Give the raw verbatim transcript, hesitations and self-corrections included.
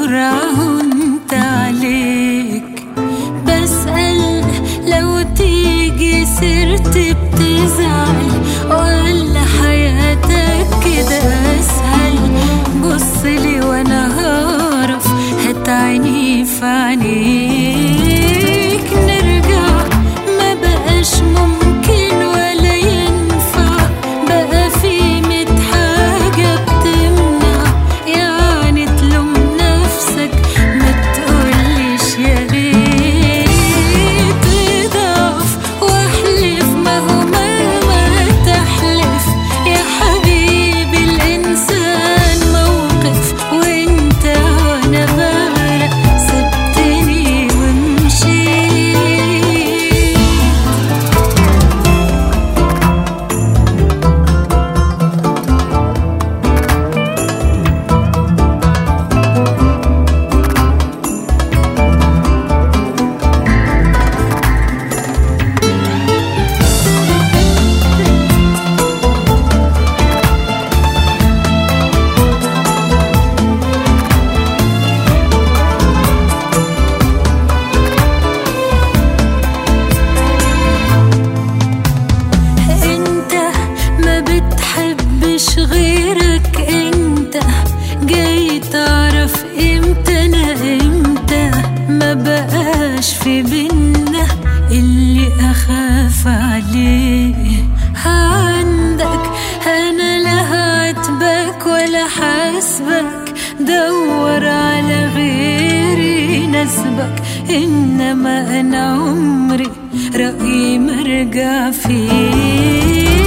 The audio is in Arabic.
بسرعة هنت عليك. بسأل لو تيجي سيرتي بتزعل، ولا حياتك كده أسهل؟ بصلي وانا هعرف هتعيني في عينيك. نرجع ما بقاش ممكن ولا ينفع، بقى في ميت حاجة بتمنع. يعني تلوم نفسك ما تقوليش يا ريت. اضعف واحلف، ما هو مهما تحلف يا حبيبي الإنسان موقف. وانت وانا بغرق سبتني ومشيت. انت ما بتحبش غيرك، انت جاي تعرف امتى انا امتى. ما بقاش في بينا اللي اخاف عليه. عندك انا لا هعاتبك ولا حاسبك، دور على غيري يناسبك. انما انا عمري رأيي مرجع فيه.